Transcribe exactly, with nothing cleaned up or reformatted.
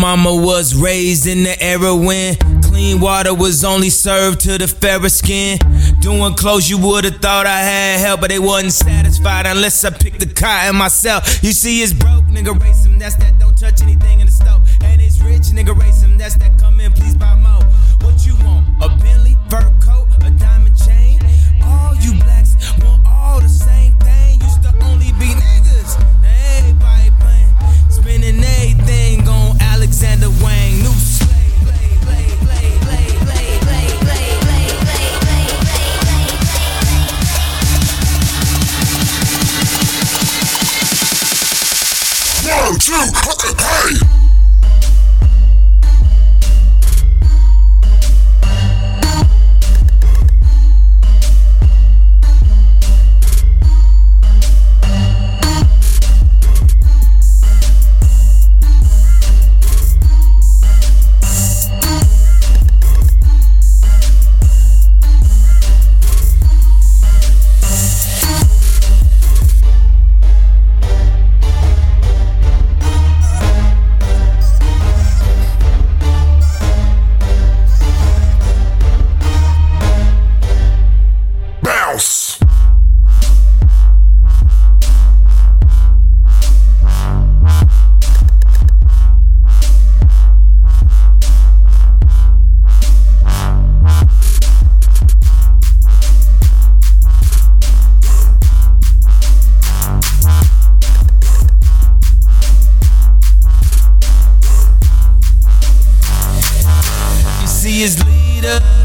mama was raised in the era when clean water was only served to the fairer skin. Doing clothes you would've thought I had help, but they wasn't satisfied unless I picked the cotton myself. You see it's broke, nigga race him, that's that don't touch anything in the stove. And it's rich, nigga race him, that's that come in, please buy more. What you want, a Bentley, fur coat, a diamond chain? All you blacks want all the same thing. Used to only be niggas, now everybody playing. Spending everything on Alexander Wang, new slave. One, two, hey! His leader